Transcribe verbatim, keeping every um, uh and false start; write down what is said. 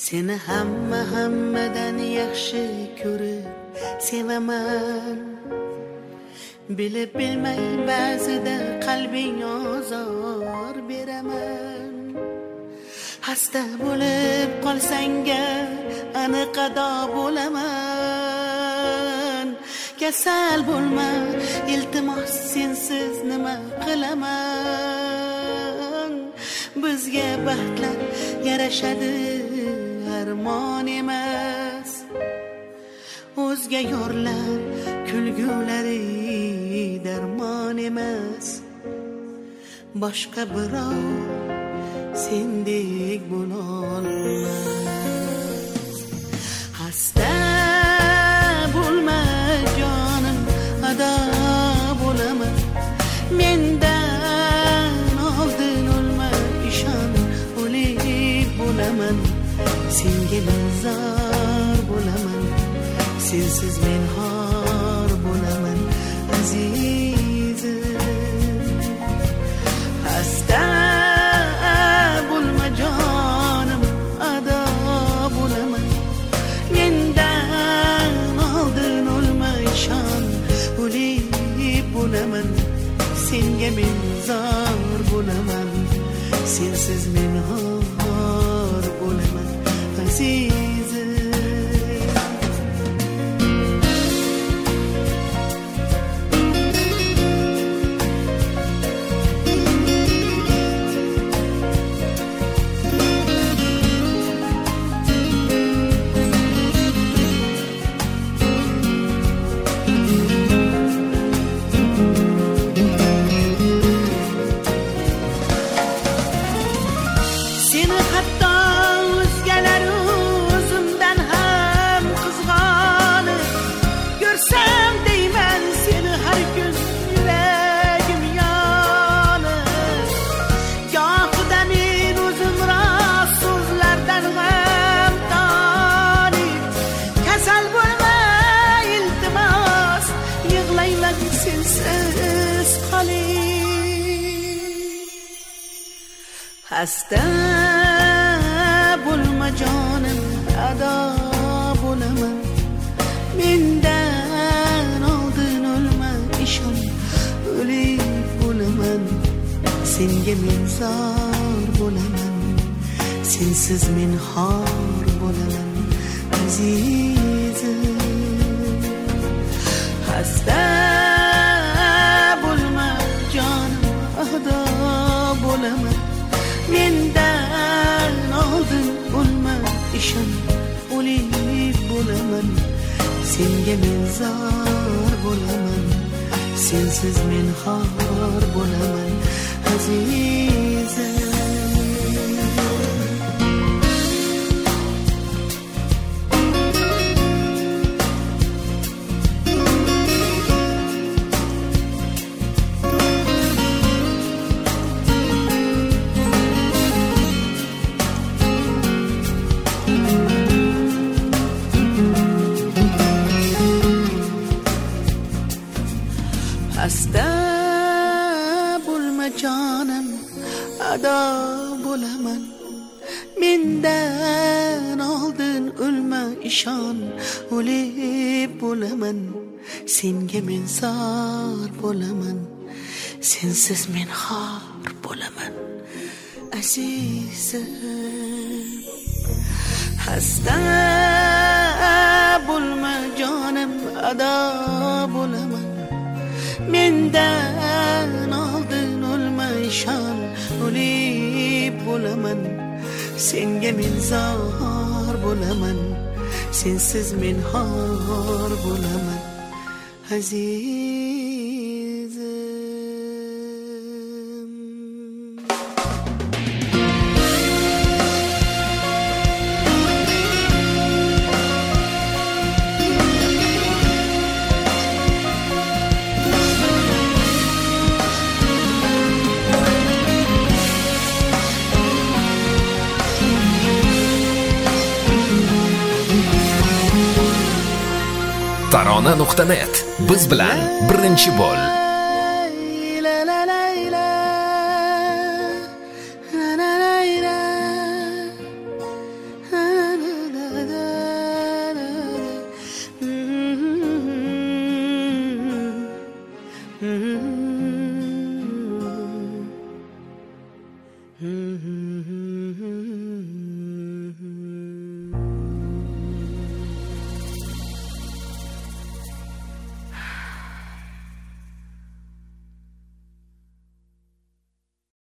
Seni hamma hammadan yaxshi ko'rib sevaman. Bilib bilmay ba'zida qalbing ozor beraman. Hasta bo'lib qolsanga aniq ado bo'laman. Kasal bo'lma, iltimos sensiz nima qilaman. Bizga baxtlar yarashadi, armon emas. O'zga yorlar kulgulari darmon emas. Boshqa birov sendek bo'lolmas. Hasta bo'lma jonim, ado bo'laman. Mendan oldin o'lma, ishon, o'lik bo'laman. Senga nazar bo'laman, sensiz men xor bo'laman azizim. Hasta bo'lma jonim, ado bo'laman. Mendan oldin o'lma, ishon, o'lik bo'laman. Senga men zor bo'laman, sensiz men xor bo'laman azizim. Hasta bo'lma jonim, ado bo'laman. Mendan oldin o'lma, ishon, o'lik bo'laman. Senga men zor bo'laman, sensiz men xor bo'laman azizim. Hasta bo'lma jonim, ado bo'laman. Mendan oldin o'lma, ishon, o'lik bo'laman. Senga men zor bo'laman, sensiz men xor bo'laman azizim. Hasta bo'lma jonim, ado bo'laman. Mendan oldin o'lma, ishon, o'lik bo'laman. Senga men zor bo'laman, sensiz men xor bo'laman azizim. Hasta bo'lma jonim, ado bo'laman. Mendan oldin o'lma, ishon, o'lik bo'laman. Senga men zor bo'laman, sensiz men xor bo'laman azizim. tarona nuqta net biz bilan birinchi bo'l.